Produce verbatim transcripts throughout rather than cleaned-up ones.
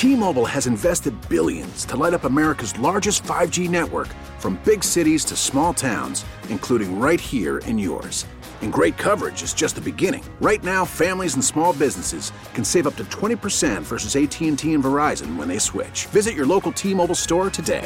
T-Mobile has invested billions to light up America's largest five G network, from big cities to small towns, including right here in yours. And great coverage is just the beginning. Right now, families and small businesses can save up to twenty percent versus A T and T and Verizon when they switch. Visit your local T-Mobile store today.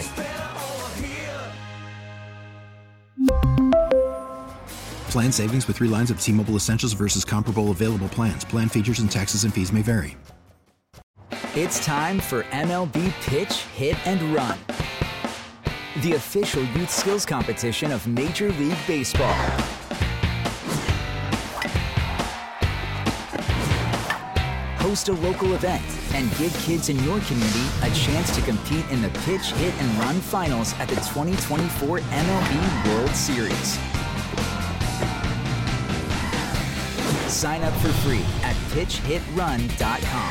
Plan savings with three lines of T-Mobile Essentials versus comparable available plans. Plan features and taxes and fees may vary. It's time for M L B Pitch, Hit, and Run, the official youth skills competition of Major League Baseball. Host a local event and give kids in your community a chance to compete in the Pitch, Hit, and Run finals at the twenty twenty-four M L B World Series. Sign up for free at pitch hit run dot com.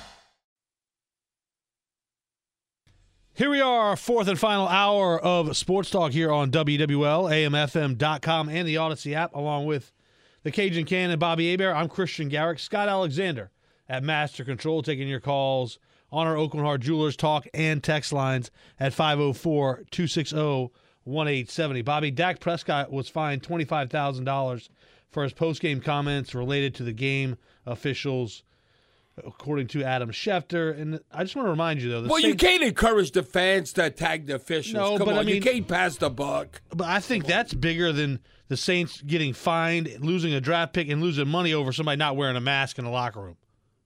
Here we are, our fourth and final hour of Sports Talk here on W W L, A M F M dot com, and the Odyssey app, along with the Cajun Cannon, Bobby Hebert. I'm Christian Garrick. Scott Alexander at Master Control, taking your calls on our Oakland Heart Jewelers talk and text lines at five oh four, two six oh, one eight seven oh. Bobby, Dak Prescott was fined twenty-five thousand dollars for his post-game comments related to the game officials, according to Adam Schefter. And I just want to remind you, though. The well, Saints, you can't encourage the fans to attack the officials. No, Come but on, I mean, you can't pass the buck. But I think that's bigger than the Saints getting fined, losing a draft pick, and losing money over somebody not wearing a mask in the locker room.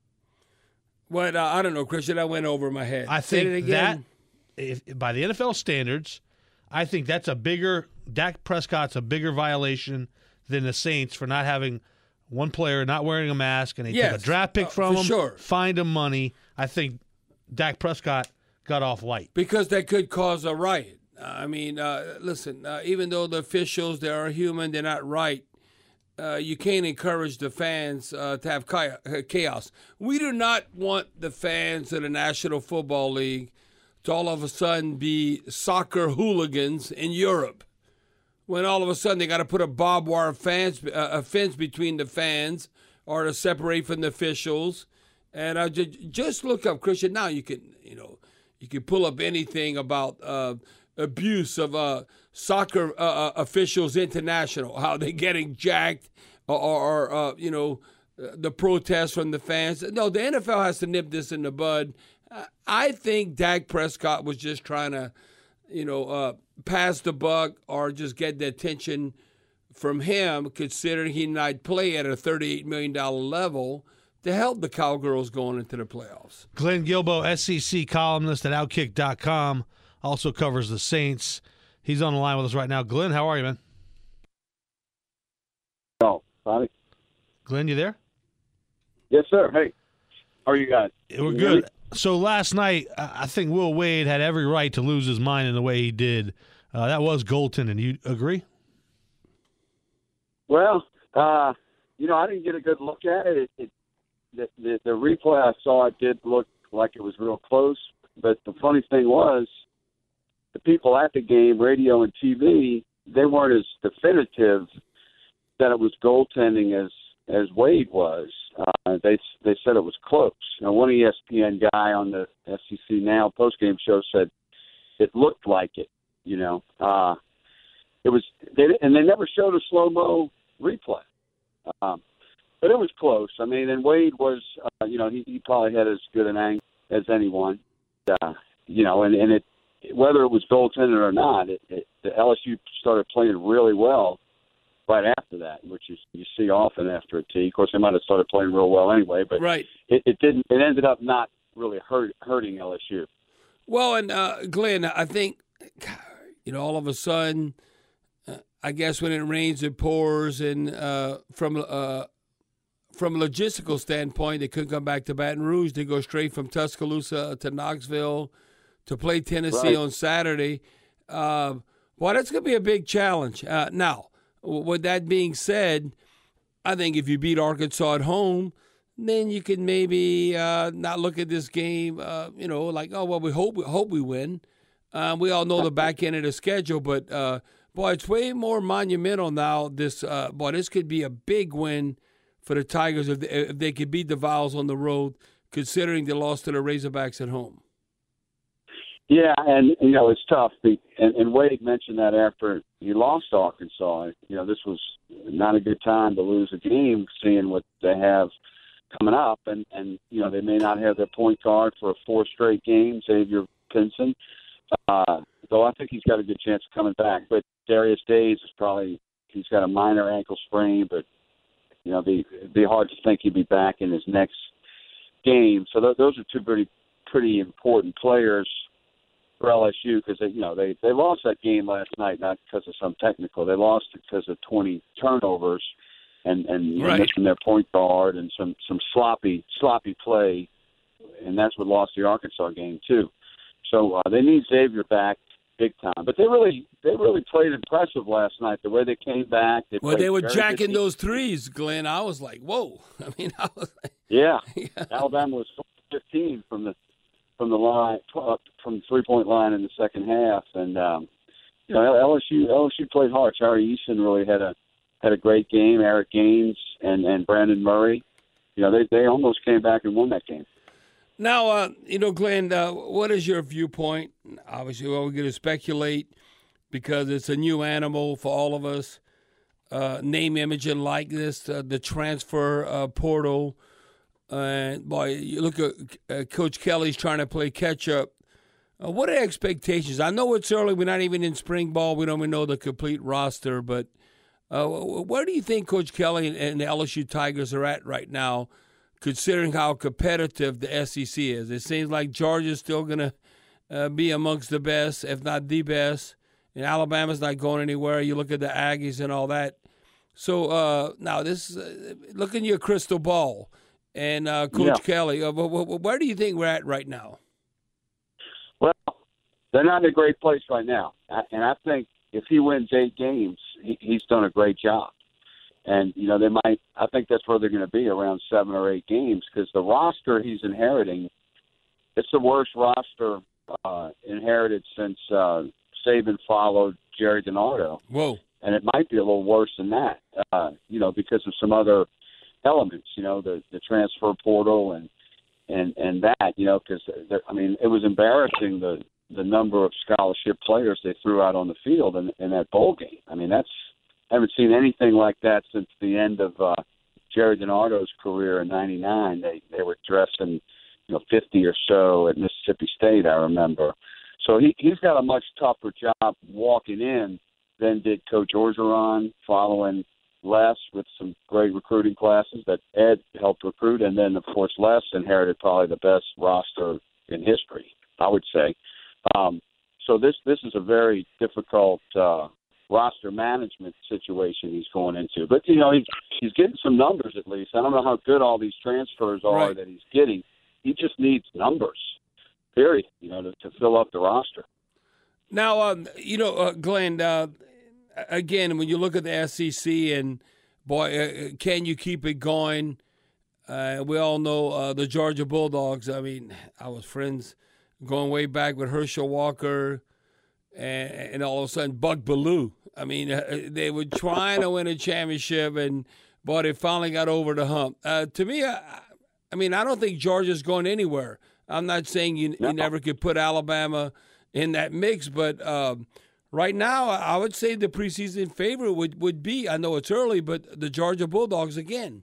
What, uh, I don't know, Christian. I went over my head. I Say think it again. that, if, by the N F L standards, I think that's a bigger – Dak Prescott's a bigger violation than the Saints for not having – one player not wearing a mask, and they yes, took a draft pick uh, from him, sure. fined him money. I think Dak Prescott got off light. Because that could cause a riot. Uh, I mean, uh, listen, uh, even though the officials, they are human, they're not right, uh, you can't encourage the fans uh, to have chaos. We do not want the fans of the National Football League to all of a sudden be soccer hooligans in Europe, when all of a sudden they got to put a barbed wire fence, uh, a fence between the fans or to separate from the officials. And I just, just look up, Christian. Now you can, you know, you can pull up anything about uh, abuse of uh, soccer uh, officials international, how they're getting jacked, or, or uh, you know, the protests from the fans. No, the N F L has to nip this in the bud. I think Dak Prescott was just trying to, you know, uh, pass the buck or just get the attention from him, considering he might play at a thirty-eight million dollars level to help the Cowgirls going into the playoffs. Glenn Guilbeau, S E C columnist at Outkick dot com, also covers the Saints. He's on the line with us right now. Glenn, how are you, man? Oh, Bobby. Glenn, you there? Yes, sir. Hey, how are you guys? We're good. So last night, I think Will Wade had every right to lose his mind in the way he did. Uh, that was goaltending. Do you agree? Well, uh, you know, I didn't get a good look at it. it, it the, the, the replay I saw, it did look like it was real close. But the funny thing was, the people at the game, radio and T V, they weren't as definitive that it was goaltending as as Wade was. Uh, they they said it was close. Now, one E S P N guy on the S E C Now postgame show said it looked like it. You know, uh, it was, they, and they never showed a slow mo replay, um, but it was close. I mean, and Wade was, uh, you know, he, he probably had as good an angle as anyone. Uh, you know, and, and it whether it was goaltending or not, it, it, the L S U started playing really well right after that, which is you see often after a tee. Of course, they might have started playing real well anyway, but right. it, it didn't. It ended up not really hurt, hurting L S U. Well, and uh, Glenn, I think, you know, all of a sudden, uh, I guess when it rains, it pours, and uh, from uh, from a logistical standpoint, they couldn't come back to Baton Rouge. They go straight from Tuscaloosa to Knoxville to play Tennessee right. on Saturday. Uh, well, that's going to be a big challenge. Uh, now, with that being said, I think if you beat Arkansas at home, then you can maybe uh, not look at this game, uh, you know, like, oh, well, we hope we, hope we win. Um, we all know the back end of the schedule, but, uh, boy, it's way more monumental now. This, uh, boy, this could be a big win for the Tigers if they, if they could beat the Vols on the road, considering they lost to the Razorbacks at home. Yeah, and, you know, it's tough. And, and Wade mentioned that after he lost to Arkansas. You know, this was not a good time to lose a game, seeing what they have coming up. And, and you know, they may not have their point guard for a four straight game, Xavier Pinson. Uh, though I think he's got a good chance of coming back. But Darius Days is probably – he's got a minor ankle sprain, but, you know, it'd be, it'd be hard to think he'd be back in his next game. So th- those are two pretty pretty important players for L S U because, you know, they, they lost that game last night not because of some technical. They lost it because of twenty turnovers and, and you know, right. missing their point guard and some, some sloppy sloppy play, and that's what lost the Arkansas game too. So uh, they need Xavier back big time. But they really they really played impressive last night, the way they came back. They well, they were very jacking those threes, Glenn. I was like, whoa. I mean, I was like, yeah. yeah. Alabama was fifteen from the from the line from the three point line in the second half, and um, you know L S U L S U played hard. Tari Eason really had a had a great game. Eric Gaines and, and Brandon Murray, you know they they almost came back and won that game. Now, uh, you know, Glenn, uh, what is your viewpoint? Obviously, well, we're going to speculate because it's a new animal for all of us. Uh, name, image, and likeness, uh, the transfer uh, portal. And, uh, boy, you look at uh, Coach Kelly's trying to play catch-up. Uh, what are expectations? I know it's early. We're not even in spring ball. We don't even know the complete roster. But uh, where do you think Coach Kelly and, and the L S U Tigers are at right now, considering how competitive the S E C is? It seems like Georgia's still going to uh, be amongst the best, if not the best. And Alabama's not going anywhere. You look at the Aggies and all that. So uh, now this, uh, look in your crystal ball. And uh, Coach yeah. Kelly, uh, where do you think we're at right now? Well, they're not in a great place right now. And I think if he wins eight games, he, he's done a great job. And, you know, they might – I think that's where they're going to be, around seven or eight games, because the roster he's inheriting, it's the worst roster uh, inherited since uh, Saban followed Jerry DiNardo. Whoa. And it might be a little worse than that, uh, you know, because of some other – elements, you know, the, the transfer portal and and and that, you know, because I mean, it was embarrassing the the number of scholarship players they threw out on the field in, in that bowl game. I mean, that's I haven't seen anything like that since the end of uh, Jerry DiNardo's career in ninety-nine. They they were dressing, you know, fifty or so at Mississippi State, I remember. So he he's got a much tougher job walking in than did Coach Orgeron following Les with some great recruiting classes that Ed helped recruit, and then, of course, Les inherited probably the best roster in history, I would say. Um, so this this is a very difficult uh, roster management situation he's going into. But, you know, he's, he's getting some numbers at least. I don't know how good all these transfers are right. that he's getting. He just needs numbers, period, you know, to, to fill up the roster. Now, um, you know, uh, Glenn, uh, again, when you look at the S E C and, boy, uh, can you keep it going? Uh, we all know uh, the Georgia Bulldogs. I mean, I was friends going way back with Herschel Walker and, and all of a sudden Buck Bellew. I mean, uh, they were trying to win a championship, and, boy, they finally got over the hump. Uh, to me, I, I mean, I don't think Georgia's going anywhere. I'm not saying you, no. you never could put Alabama in that mix, but um, – right now, I would say the preseason favorite would, would be, I know it's early, but the Georgia Bulldogs again.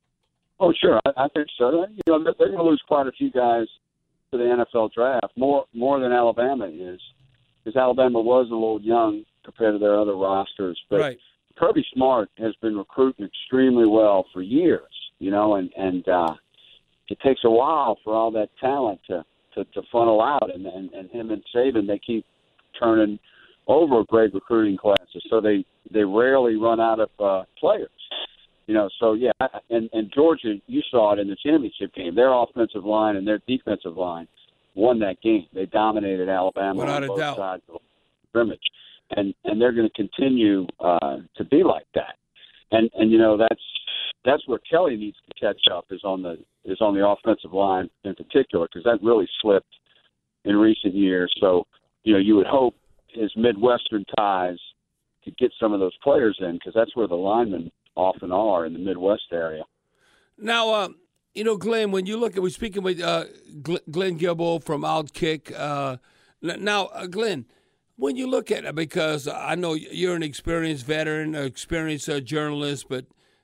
Oh, sure. I, I think so. You know, they're going to lose quite a few guys to the N F L draft, more more than Alabama is, because Alabama was a little young compared to their other rosters. But right. Kirby Smart has been recruiting extremely well for years, you know, and, and uh, it takes a while for all that talent to, to, to funnel out. And, and, and him and Saban, they keep turning – over great recruiting classes, so they, they rarely run out of uh, players. You know, so, yeah, and, and Georgia, you saw it in the championship game. Their offensive line and their defensive line won that game. They dominated Alabama Without on a both doubt. sides of the scrimmage. And, and they're going to continue uh, to be like that. And, and you know, that's that's where Kelly needs to catch up is on the is on the offensive line in particular, because that really slipped in recent years. So, you know, you would hope his Midwestern ties to get some of those players in, because that's where the linemen often are in the Midwest area. Now, uh, You know, Glenn, when you look at, we're speaking with uh, Glenn Guilbeau from Outkick. Uh, now, uh, Glenn, when you look at it, because I know you're an experienced veteran, an experienced uh, journalist, but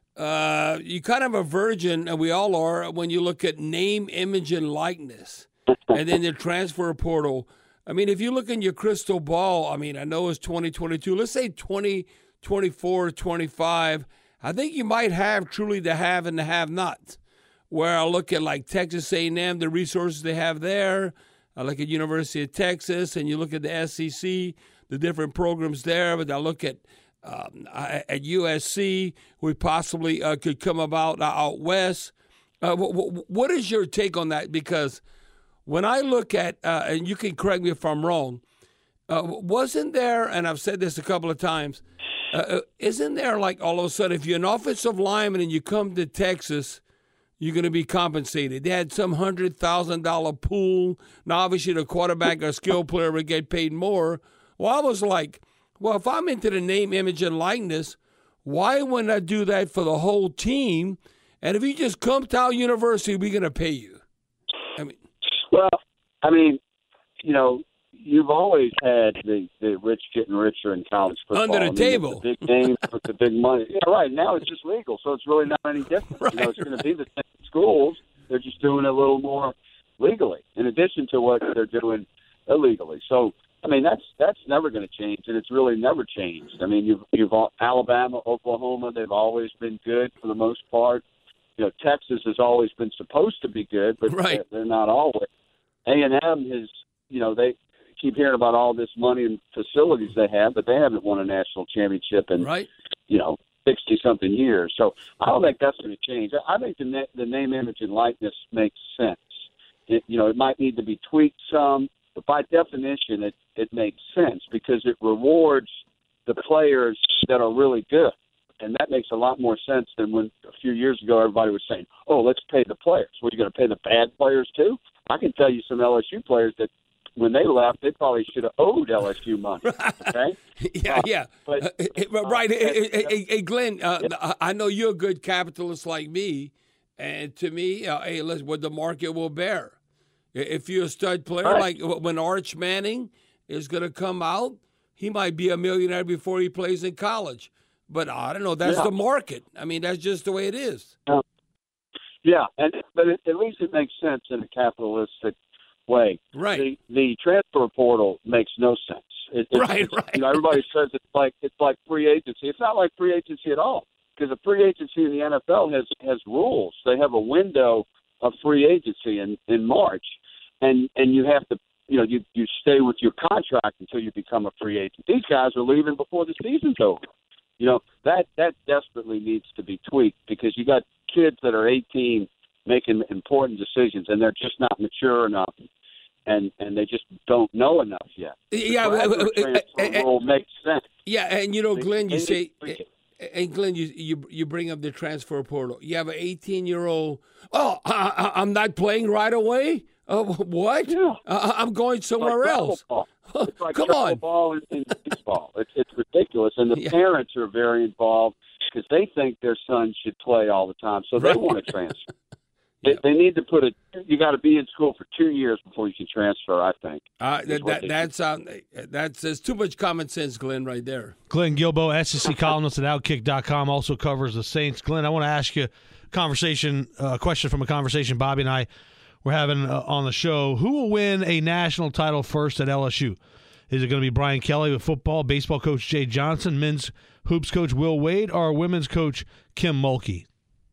uh, you kind of a virgin, and we all are, when you look at name, image, and likeness, and then the transfer portal. I mean, if you look in your crystal ball, I mean, I know it's twenty twenty-two. Let's say twenty twenty-four, twenty-five. I think you might have truly the have and the have-nots. Where I look at like Texas A and M, the resources they have there. I look at University of Texas, and you look at the S E C, the different programs there. But I look at um, at U S C, we possibly uh, could come about out west. Uh, what is your take on that? Because when I look at, uh, and you can correct me if I'm wrong, uh, wasn't there, and I've said this a couple of times, uh, isn't there like all of a sudden, if you're an offensive lineman and you come to Texas, you're going to be compensated. They had some one hundred thousand dollars pool. Now, obviously, the quarterback or skill player would get paid more. Well, I was like, well, if I'm into the name, image, and likeness, why wouldn't I do that for the whole team? And if you just come to our university, we're going to pay you. I mean, well, I mean, you know, you've always had the, the rich getting richer in college football. Under the I mean, table. The big names with the big money. Yeah, right. Now it's just legal, so it's really not any different. Right, you know, it's going to be the same schools. They're just doing it a little more legally, in addition to what they're doing illegally. So, I mean, that's that's never going to change, and it's really never changed. I mean, you've you've Alabama, Oklahoma, they've always been good for the most part. You know, Texas has always been supposed to be good, but right. they're, they're not always. A and M has, you know, they keep hearing about all this money and facilities they have, but they haven't won a national championship in, right. you know, sixty-something years. So I don't think that's going to change. I think the, na- the name, image, and likeness makes sense. It, you know, it might need to be tweaked some, but by definition, it, it makes sense because it rewards the players that are really good. And that makes a lot more sense than when a few years ago everybody was saying, oh, let's pay the players. What, are you going to pay the bad players too? I can tell you some L S U players that when they left, they probably should have owed L S U money. Okay? yeah, uh, yeah. But, uh, right. Uh, hey, hey, hey, Glenn, uh, yeah. I know you're a good capitalist like me. And to me, uh, hey, listen, what the market will bear. If you're a stud player, right. like when Arch Manning is going to come out, he might be a millionaire before he plays in college. But I don't know. That's yeah. the market. I mean, that's just the way it is. Yeah, yeah. and but it, at least it makes sense in a capitalistic way. Right. The, the transfer portal makes no sense. It, it, right, it's, right. You know, everybody says it's like it's like free agency. It's not like free agency at all because a free agency in the N F L has has rules. They have a window of free agency in, in March, and and you have to. You know, you, you stay with your contract until you become a free agent. These guys are leaving before the season's over. You know, that, that desperately needs to be tweaked because you got kids that are eighteen making important decisions, and they're just not mature enough, and, and they just don't know enough yet. Yeah, the uh, transfer uh, uh, rule makes sense. Yeah, and, you know, Glenn, you they, say – and, Glenn, you, you you bring up the transfer portal. You have an eighteen-year-old, oh, I, I, I'm not playing right away? Uh, what? Yeah. Uh, I'm going somewhere like else. It's like Come on. ball in, in baseball. It's, it's ridiculous. And the yeah. parents are very involved because they think their son should play all the time, so they right. want to transfer. yeah. they, they need to put a – you got to be in school for two years before you can transfer, I think. Uh, that, that, that's, uh, that's there's too much common sense, Glenn, right there. Glenn Guilbeau, S E C columnist at Outkick dot com, also covers the Saints. Glenn, I want to ask you a conversation, a uh, question from a conversation Bobby and I were having uh, on the show. Who will win a national title first at L S U? Is it going to be Brian Kelly with football, baseball coach Jay Johnson, men's hoops coach Will Wade, or women's coach Kim Mulkey?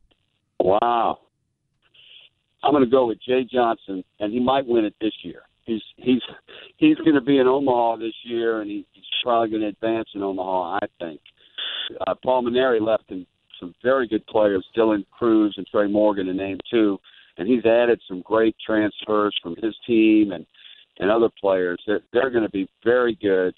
Wow. I'm going to go with Jay Johnson, and he might win it this year. He's he's he's going to be in Omaha this year, and he, he's probably going to advance in Omaha, I think. Uh, Paul Maneri left him some very good players, Dylan Cruz and Trey Morgan to name two, and he's added some great transfers from his team and, and other players. They're, they're going to be very good.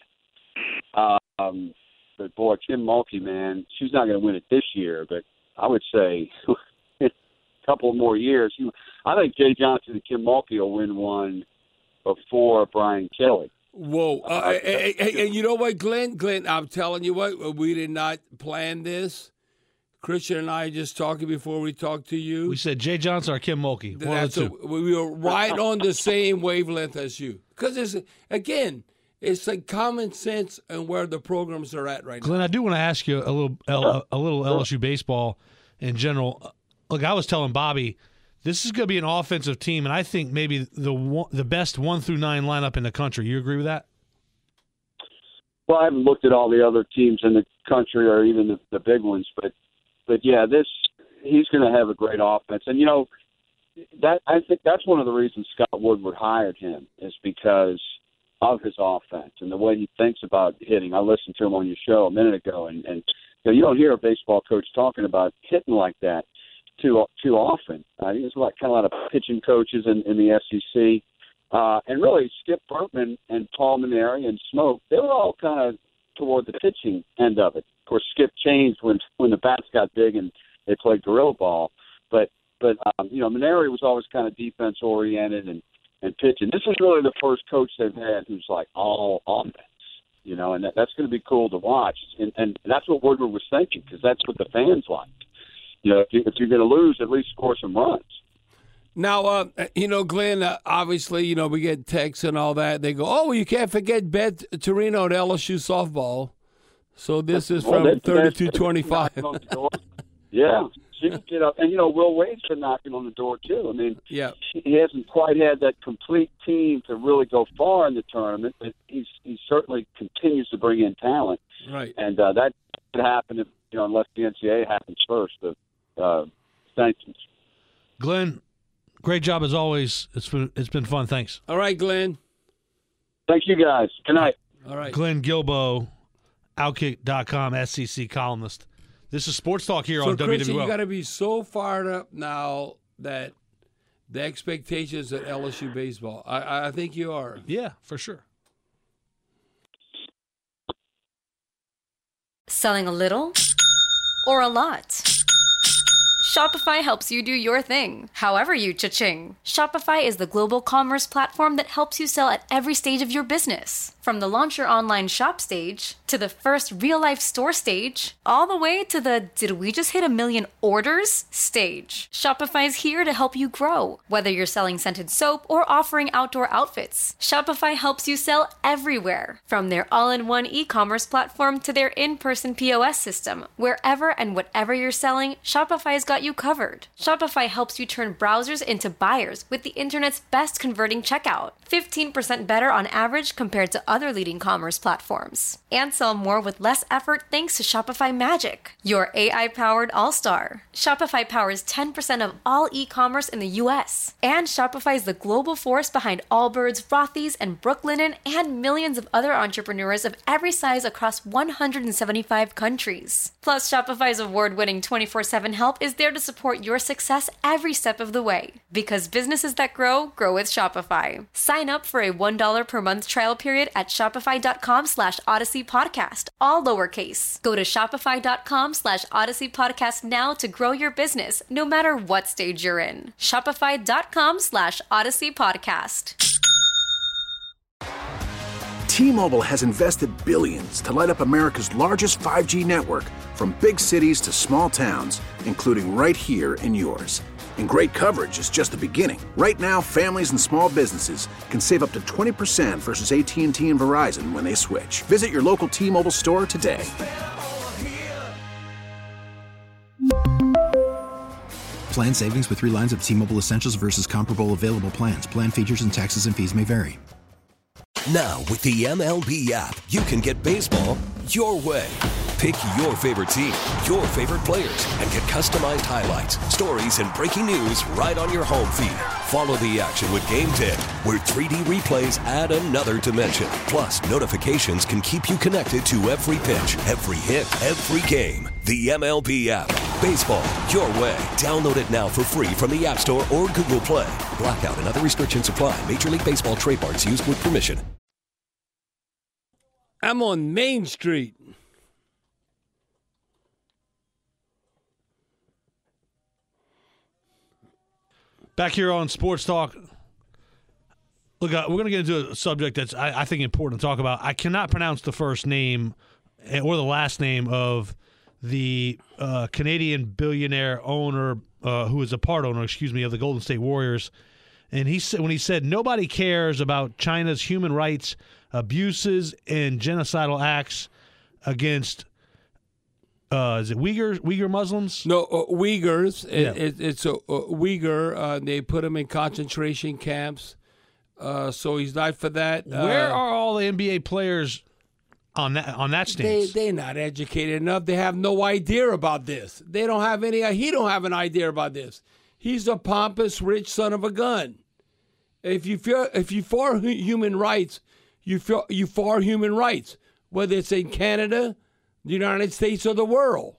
Um, but, boy, Kim Mulkey, man, she's not going to win it this year, but I would say a couple more years. I think Jay Johnson and Kim Mulkey will win one before Brian Kelly. Whoa. Uh, and, and, and you know what, Glenn? Glenn, I'm telling you what, we did not plan this. Christian and I just talking before we talked to you. We said Jay Johnson or Kim Mulkey. One That's of the two. a, we were right on the same wavelength as you. Because, it's again, it's like common sense and where the programs are at right Glenn, now. I do want to ask you a little a, a little L S U baseball in general. Look, I was telling Bobby, this is going to be an offensive team, and I think maybe the one, the best one through nine lineup in the country. You agree with that? Well, I haven't looked at all the other teams in the country or even the, the big ones, but but yeah, this he's going to have a great offense, and you know that I think that's one of the reasons Scott Woodward hired him is because of his offense and the way he thinks about hitting. I listened to him on your show a minute ago, and, and you know, you don't hear a baseball coach talking about hitting like that too too often. I think there's a lot, kind of a lot of pitching coaches in, in the S E C, uh, and really Skip Bertman and Paul Maneri and Smoke, they were all kind of toward the pitching end of it. Of course, Skip changed when when the bats got big and they played gorilla ball, but but um, you know Maneri was always kind of defense oriented and, and pitching. This is really the first coach they've had who's like all offense, you know, and that, that's going to be cool to watch, and, and that's what Woodward was thinking because that's what the fans like. You know, if, you, if you're going to lose, at least score some runs. Now, uh, you know, Glenn, uh, obviously, you know, we get texts and all that. They go, oh, you can't forget Beth Torino at L S U softball. So this is well, from thirty-two twenty-five. Yeah. She can get up. And, you know, Will Wade's been knocking on the door, too. I mean, yeah. he hasn't quite had that complete team to really go far in the tournament, but he's he certainly continues to bring in talent. Right. And uh, that could happen, if, you know, unless the N C double A happens first, the uh, sanctions. Glenn, great job as always. It's been, it's been fun. Thanks. All right, Glenn. Thank you, guys. Good night. All right. Glenn Guilbeau, Outkick dot com S E C columnist. This is Sports Talk here so on W W L. Christian, you got to be so fired up now that the expectations at L S U baseball. I, I think you are. Yeah, for sure. Selling a little or a lot? Shopify helps you do your thing, however you cha-ching. Shopify is the global commerce platform that helps you sell at every stage of your business. From the launch your online shop stage, to the first real-life store stage, all the way to the did we just hit a million orders stage. Shopify is here to help you grow. Whether you're selling scented soap or offering outdoor outfits, Shopify helps you sell everywhere. From their all-in-one e-commerce platform to their in-person P O S system, wherever and whatever you're selling, Shopify's got you covered. Shopify helps you turn browsers into buyers with the internet's best converting checkout. fifteen percent better on average compared to other leading commerce platforms. And sell more with less effort thanks to Shopify Magic, your A I-powered all-star. Shopify powers ten percent of all e-commerce in the U S. And Shopify is the global force behind Allbirds, Rothy's, and Brooklinen, and millions of other entrepreneurs of every size across one hundred seventy-five countries. Plus, Shopify's award-winning twenty-four seven help is there to support your success every step of the way. Because businesses that grow, grow with Shopify. Sign up for a one dollar per month trial period at shopify.com slash Odyssey Podcast, all lowercase. Go to shopify.com slash Odyssey Podcast now to grow your business, no matter what stage you're in. Shopify.com slash Odyssey Podcast. T-Mobile has invested billions to light up America's largest five G network, from big cities to small towns, including right here in yours. And great coverage is just the beginning. Right now, families and small businesses can save up to twenty percent versus A T and T and Verizon when they switch. Visit your local T-Mobile store today. Plan savings with three lines of T-Mobile Essentials versus comparable available plans. Plan features and taxes and fees may vary. Now, with the M L B app, you can get baseball your way. Pick your favorite team, your favorite players, and get customized highlights, stories, and breaking news right on your home feed. Follow the action with Game Tip, where three D replays add another dimension. Plus, notifications can keep you connected to every pitch, every hit, every game. The M L B app. Baseball your way. Download it now for free from the App Store or Google Play. Blackout and other restrictions apply. Major League Baseball trademarks used with permission. I'm on Main Street. Back here on Sports Talk. Look, uh, we're going to get into a subject that's, I, I think, important to talk about. I cannot pronounce the first name or the last name of the uh, Canadian billionaire owner, uh, who is a part owner, excuse me, of the Golden State Warriors. And he said, when he said nobody cares about China's human rights abuses and genocidal acts against, uh, is it Uyghurs, Uyghur Muslims? No, uh, Uyghurs. Yeah. It, it, it's a, a Uyghur. Uh, they put him in concentration camps. Uh, so he's not for that. Where uh, are all the N B A players on that on that They, stance? they're not educated enough. They have no idea about this. They don't have any. He don't have an idea about this. He's a pompous, rich son of a gun. If you feel, if you for human rights, you feel, you for human rights, whether it's in Canada, the United States, or the world.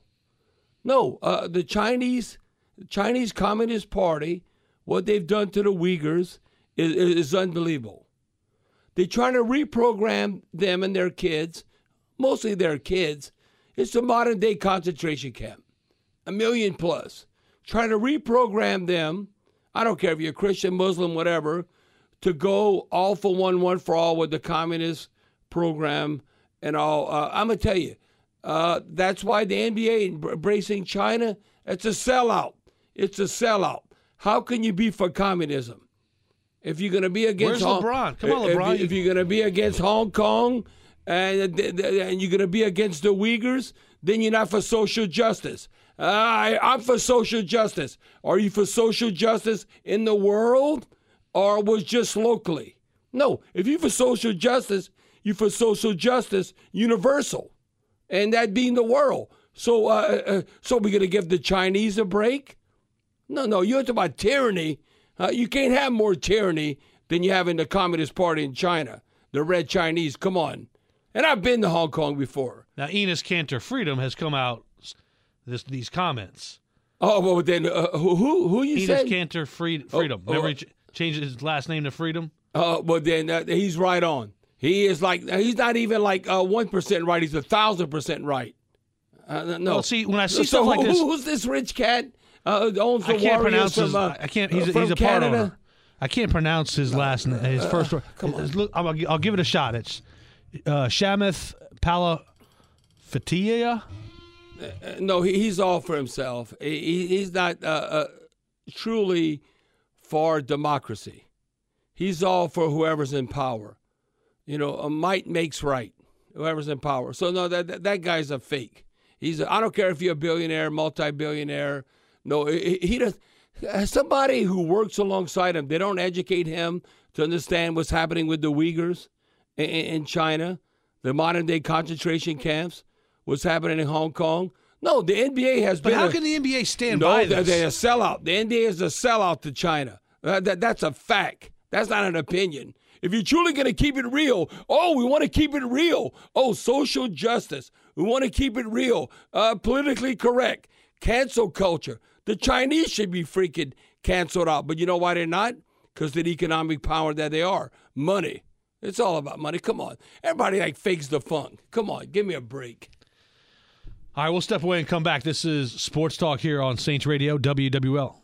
No, uh, the Chinese, Chinese Communist Party, what they've done to the Uyghurs is, is unbelievable. They're trying to reprogram them and their kids, mostly their kids. It's a modern day concentration camp, a million plus. Trying to reprogram them. I don't care if you're Christian, Muslim, whatever, to go all for one, one for all with the communist program and all. Uh, I'm going to tell you, uh, that's why the N B A embracing China, it's a sellout. It's a sellout. How can you be for communism? If you're going to be against... Where's Hong- LeBron? Come on, LeBron. If, if you're going to be against Hong Kong and, and you're going to be against the Uyghurs, then you're not for social justice. Uh, I, I'm for social justice. Are you for social justice in the world or was just locally? No. If you're for social justice, you're for social justice universal, and that being the world. So, uh, uh, so we're going to give the Chinese a break? No, no. You're talking about tyranny. Uh, you can't have more tyranny than you have in the Communist Party in China. The Red Chinese. Come on. And I've been to Hong Kong before. Now, Enes Kanter Freedom has come out this these comments. Oh, well, then uh, who who who you Enes said? Kanter Freed, Freedom. Oh, Remember oh, he ch- changed his last name to Freedom? Oh, uh, well, then uh, he's right on. He is like, he's not even like uh, one percent right. He's a one thousand percent right. Uh, no. Well, see, when I see so stuff like who, this... Who's this rich cat uh, who owns the I can't Warriors pronounce from, his... uh, I can't... He's, uh, a, from he's a part Canada? owner. I can't pronounce his last name. His first word. come on. Look, I'll, I'll give it a shot. It's uh, Shamith Palafatia. Uh, no, he, he's all for himself. He, he's not uh, uh, truly for democracy. He's all for whoever's in power. You know, a might makes right. Whoever's in power. So no, that that, that guy's a fake. He's. A, I don't care if you're a billionaire, multi-billionaire. No, he, he does. Somebody who works alongside him, they don't educate him to understand what's happening with the Uyghurs in, in China, the modern-day concentration camps, what's happening in Hong Kong. No, the N B A has But been. how a, can the N B A stand no, by they're, this? they're a sellout. The N B A is a sellout to China. Uh, that, that's a fact. That's not an opinion. If you're truly going to keep it real, oh, we want to keep it real. Oh, social justice. We want to keep it real. Uh, politically correct. Cancel culture. The Chinese should be freaking canceled out. But you know why they're not? Because of the economic power that they are. Money. It's all about money. Come on. Everybody like fakes the funk. Come on. Give me a break. All right, we'll step away and come back. This is Sports Talk here on Saints Radio, W W L.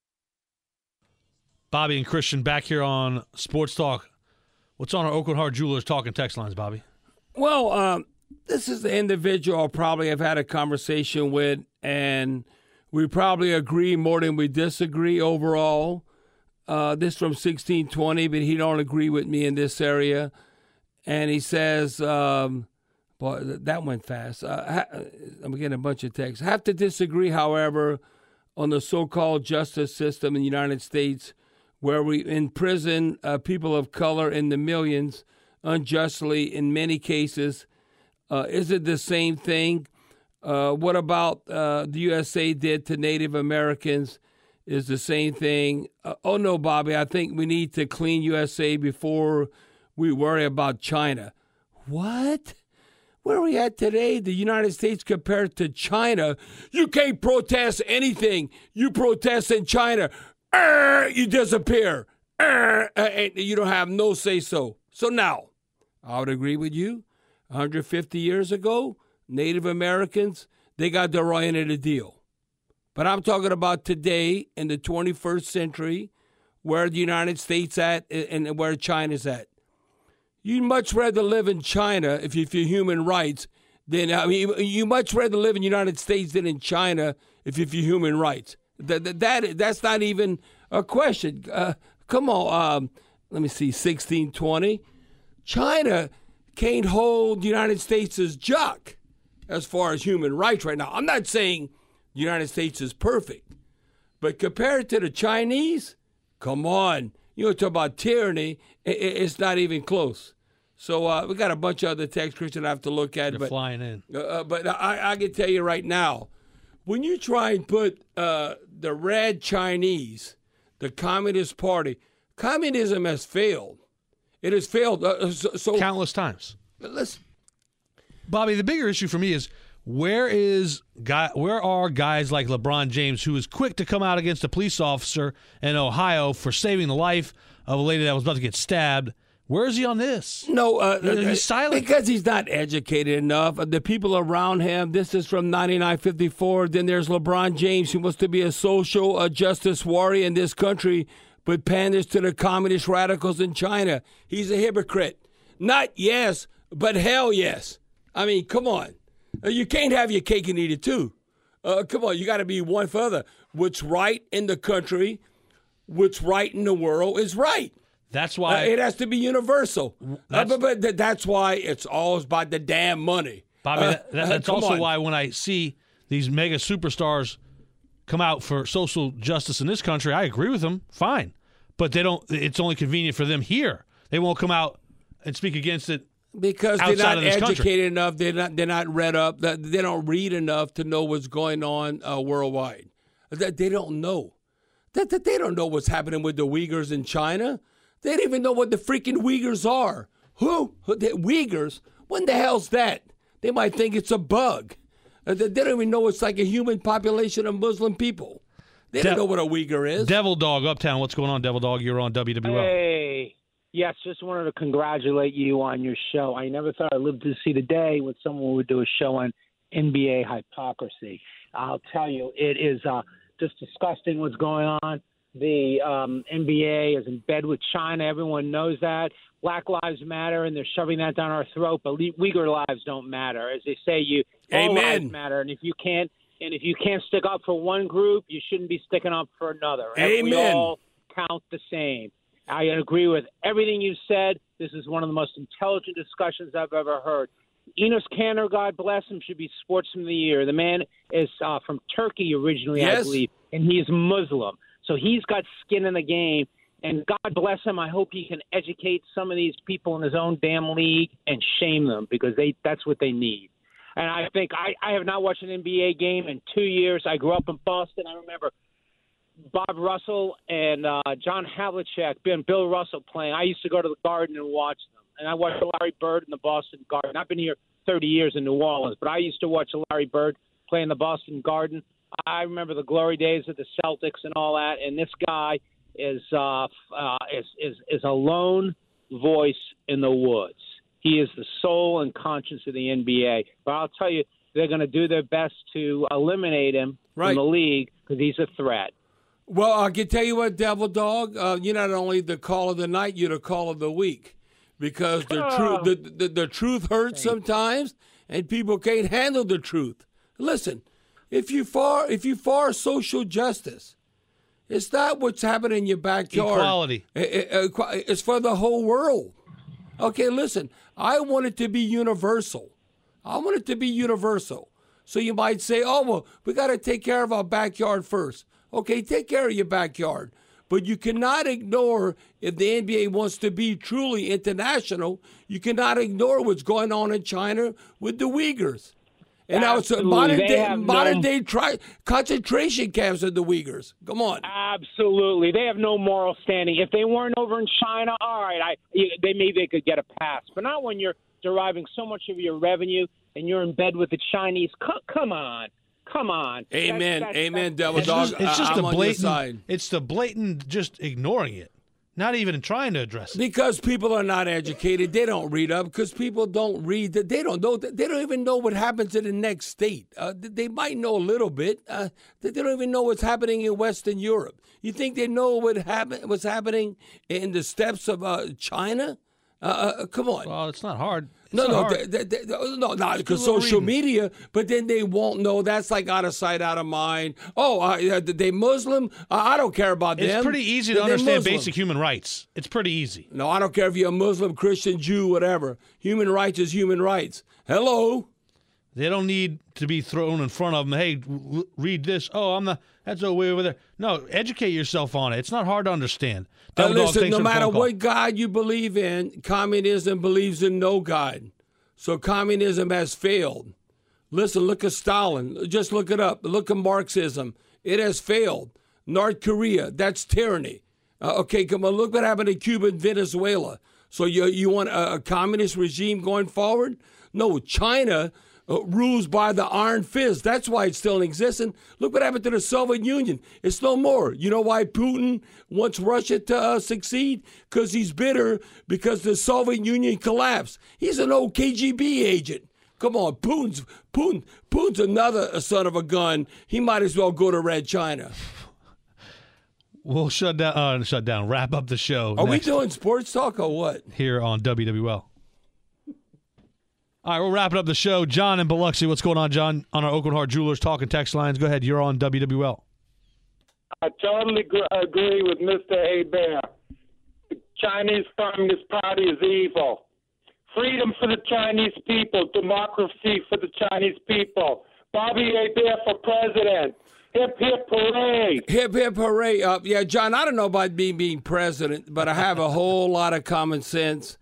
Bobby and Christian back here on Sports Talk. What's on our Oakland Heart Jewelers talking text lines, Bobby? Well, um, this is the individual I'll probably have had a conversation with, and we probably agree more than we disagree overall. Uh, this from sixteen twenty, but he don't agree with me in this area. And he says, um, boy, that went fast. Uh, ha- I'm getting a bunch of texts. Have to disagree, however, on the so-called justice system in the United States, where we imprison uh, people of color in the millions unjustly in many cases. Uh, is it the same thing? Uh, what about uh, the U S A did to Native Americans is the same thing. Uh, oh, no, Bobby, I think we need to clean U S A before we worry about China. What? Where are we at today? The United States compared to China. You can't protest anything. You protest in China. Uh, you disappear. Uh, and you don't have no say-so. So now, I would agree with you. one hundred fifty years ago, Native Americans, they got the right end of the deal. But I'm talking about today in the twenty-first century, where the United States at and where China's at. You'd much rather live in China if you feel human rights then I mean, you much rather live in the United States than in China if if you're human rights. That that, that that's not even a question. Uh, come on, um, let me see, sixteen twenty. China can't hold the United States as jock as far as human rights right now. I'm not saying the United States is perfect, but compared to the Chinese, come on, you want to talk about tyranny? It's not even close. So uh, we got a bunch of other text, Christian, I have to look at. They're but, flying in. Uh, but I, I can tell you right now, when you try and put uh, the red Chinese, the Communist Party, communism has failed. It has failed. Uh, so, so Countless times. Let's, Bobby, the bigger issue for me is where is guy, where are guys like LeBron James, who is quick to come out against a police officer in Ohio for saving the life of a lady that was about to get stabbed? Where is he on this? No, uh, he's silent because he's not educated enough. The people around him. This is from ninety-nine fifty-four. Then there's LeBron James, who wants to be a social uh, justice warrior in this country, but panders to the communist radicals in China. He's a hypocrite. Not yes, but hell yes. I mean, come on. Uh, you can't have your cake and eat it too. Uh, come on, you got to be one further. What's right in the country, what's right in the world is right. That's why uh, it has to be universal. That's, uh, but, but that's why it's all about the damn money. Bobby, uh, that, that, that's uh, also on. why when I see these mega superstars come out for social justice in this country, I agree with them. Fine, but they don't. It's only convenient for them here. They won't come out and speak against it because they're not educated country. enough. They're not. They're not read up. They don't read enough to know what's going on uh, worldwide. They don't know. That they don't know what's happening with the Uyghurs in China. They don't even know what the freaking Uyghurs are. Who? The Uyghurs? When the hell's that? They might think it's a bug. They don't even know it's like a human population of Muslim people. They De- don't know what a Uyghur is. Devil Dog Uptown. What's going on, Devil Dog? You're on W W L. Hey. Yes, just wanted to congratulate you on your show. I never thought I'd live to see the day when someone would do a show on N B A hypocrisy. I'll tell you, it is uh, just disgusting what's going on. The um, N B A is in bed with China. Everyone knows that. Black lives matter, and they're shoving that down our throat. But Uyghur lives don't matter, as they say. You all Amen. lives matter, and if you can't, and if you can't stick up for one group, you shouldn't be sticking up for another. Amen. We all count the same. I agree with everything you said. This is one of the most intelligent discussions I've ever heard. Enos Kanter, God bless him, should be Sportsman of the Year. The man is uh, from Turkey originally, yes. I believe, and he is Muslim. So he's got skin in the game, and God bless him. I hope he can educate some of these people in his own damn league and shame them because they that's what they need. And I think I, I have not watched an N B A game in two years. I grew up in Boston. I remember Bob Russell and uh, John Havlicek, and Bill Russell playing. I used to go to the Garden and watch them. And I watched Larry Bird in the Boston Garden. I've been here thirty years in New Orleans, but I used to watch Larry Bird play in the Boston Garden. I remember the glory days of the Celtics and all that. And this guy is uh, uh, is, is is a lone voice in the woods. He is the soul and conscience of the N B A. But I'll tell you, they're going to do their best to eliminate him right. from the league because he's a threat. Well, I can tell you what, Devil Dog, uh, you're not only the call of the night, you're the call of the week. Because the, Oh. truth, the, the, the truth hurts sometimes, and people can't handle the truth. Listen, if you for if you for social justice, it's not what's happening in your backyard. Equality. It's for the whole world. Okay, listen, I want it to be universal. I want it to be universal. So you might say, oh, well, we got to take care of our backyard first. Okay, take care of your backyard. But you cannot ignore, if the N B A wants to be truly international, you cannot ignore what's going on in China with the Uyghurs. And now it's a modern They day, have modern no- day tri- concentration camps of the Uyghurs. Come on. Absolutely. They have no moral standing. If they weren't over in China, all right, I, they maybe they could get a pass. But not when you're deriving so much of your revenue and you're in bed with the Chinese. Come, come on. Come on. Amen. That's- that's- Amen, that's- Devil It's Dog. just, it's just I- the I'm on your blatant. side. It's the blatant just ignoring it, not even trying to address it. Because people are not educated. They don't read up. Because people don't read. They don't know. They don't even know what happens in the next state. Uh, they might know a little bit. Uh, they don't even know what's happening in Western Europe. You think they know what happen, what's happening in the steppes of uh, China? Uh, uh, come on. Well, it's not hard. It's no, not no, hard. they, they, they, no, not because social media. But then they won't know. That's like out of sight, out of mind. Oh, uh, they Muslim? Uh, I don't care about them. It's pretty easy to They're understand Muslim. basic human rights. It's pretty easy. No, I don't care if you're a Muslim, Christian, Jew, whatever. Human rights is human rights. Hello. They don't need to be thrown in front of them. Hey, l- read this. Oh, I'm the that's the way over there. No, educate yourself on it. It's not hard to understand. Uh, Devil Dog, listen, thanks no for the matter phone call. what God you believe in, communism believes in no God. So communism has failed. Listen, look at Stalin. Just look it up. Look at Marxism. It has failed. North Korea, that's tyranny. Uh, okay, come on. Look what happened in Cuba and Venezuela. So you you want a, a communist regime going forward? No, China uh, rules by the iron fist. That's why it's still in existence. Look what happened to the Soviet Union. It's no more. You know why Putin wants Russia to uh, succeed? Because he's bitter because the Soviet Union collapsed. He's an old K G B agent. Come on, Putin's Putin. Putin's another son of a gun. He might as well go to Red China. We'll shut down. Uh, shut down. Wrap up the show. Are we next doing sports talk or what? here on W W L? All right, we're wrapping up the show. John in Biloxi, what's going on, John? On our Oakland Heart Jewelers talking text lines. Go ahead. You're on W W L. I totally gr- agree with Mister Hebert. The Chinese Communist Party is evil. Freedom for the Chinese people. Democracy for the Chinese people. Bobby Hebert for president. Hip, hip, hooray. Hip, hip, hooray. Uh, yeah, John, I don't know about me being president, but I have a whole lot of common sense.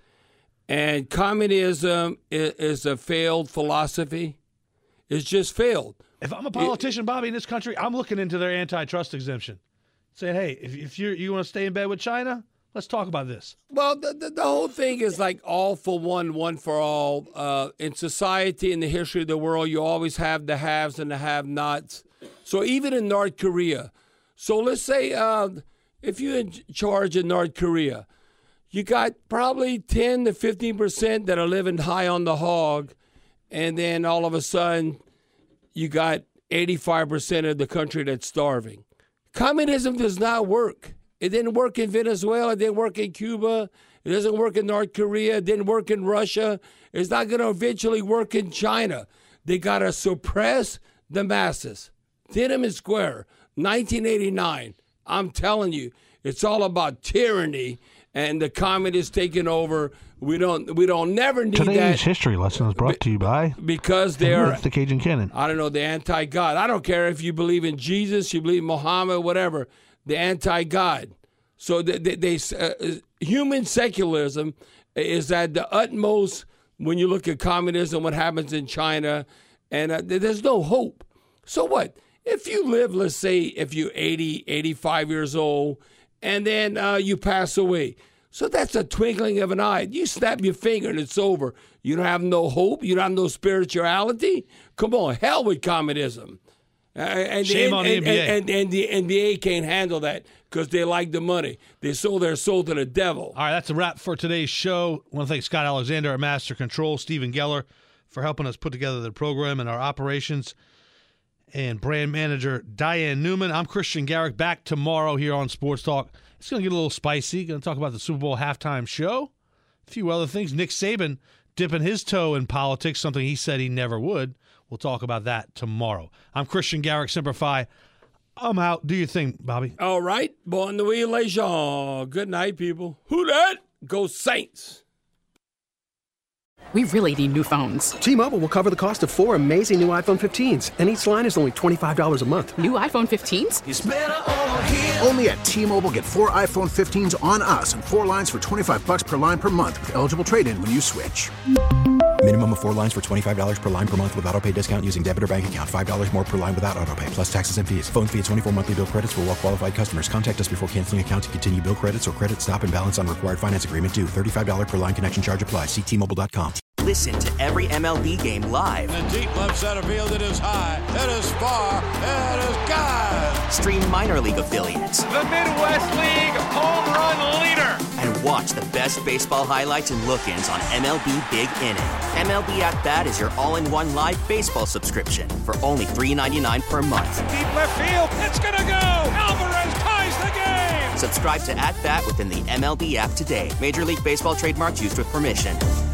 And communism is, is a failed philosophy. It's just failed. If I'm a politician, it, Bobby, in this country, I'm looking into their antitrust exemption. Saying, hey, if, if you're, you want to stay in bed with China, let's talk about this. Well, the, the, the whole thing is like all for one, one for all. Uh, in society, in the history of the world, you always have the haves and the have-nots. So even in North Korea, so let's say uh, if you're in charge of North Korea, you got probably ten to fifteen percent that are living high on the hog, and then all of a sudden you got eighty-five percent of the country that's starving. Communism does not work. It didn't work in Venezuela. It didn't work in Cuba. It doesn't work in North Korea. It didn't work in Russia. It's not going to eventually work in China. They got to suppress the masses. Tiananmen Square, nineteen eighty-nine. I'm telling you, it's all about tyranny and the communists taking over. We don't, we don't never need Today's that. Today's history lesson is brought to you by because they're the Cajun Cannon. I don't know, the anti-God. I don't care if you believe in Jesus, you believe in Muhammad, whatever. The anti-God. So they, they, they uh, human secularism is at the utmost when you look at communism. What happens in China, and uh, there's no hope. So what? If you live, let's say, if you're eighty, eighty-five years old, and then uh, you pass away. So that's a twinkling of an eye. You snap your finger and it's over. You don't have no hope. You don't have no spirituality. Come on, hell with communism. Uh, and, Shame and, on the and, N B A. And, and, and the N B A can't handle that because they like the money. They sold their soul to the devil. All right, that's a wrap for today's show. I want to thank Scott Alexander at Master Control, Stephen Geller for helping us put together the program and our operations, and brand manager Diane Newman. I'm Christian Garrick, back tomorrow here on Sports Talk. It's going to get a little spicy. Going to talk about the Super Bowl halftime show, a few other things. Nick Saban dipping his toe in politics, something he said he never would. We'll talk about that tomorrow. I'm Christian Garrick, Semper Fi. I'm out. Do your thing, Bobby. All right. Bon nuit, les gens. Good night, people. Who dat? Go Saints. We really need new phones. T-Mobile will cover the cost of four amazing new iPhone fifteens, and each line is only twenty-five dollars a month. New iPhone fifteens? It's better over here. Only at T-Mobile, get four iPhone fifteens on us and four lines for twenty-five bucks per line per month with eligible trade-in when you switch. Minimum of four lines for twenty-five dollars per line per month with autopay discount using debit or bank account. five dollars more per line without autopay, plus taxes and fees. Phone fee at twenty-four monthly bill credits for well-qualified customers. Contact us before canceling account to continue bill credits or credit stop and balance on required finance agreement due. thirty-five dollars per line connection charge applies. See T Mobile dot com. Listen to every M L B game live. In the deep left center field, it is high, it is far, it is gone. Stream minor league affiliates. The Midwest League home run leader. And watch the best baseball highlights and look-ins on M L B Big Inning. M L B At Bat is your all-in-one live baseball subscription for only three dollars and ninety-nine cents per month. Deep left field, it's gonna go. Alvarez ties the game. Subscribe to At Bat within the M L B app today. Major League Baseball trademarks used with permission.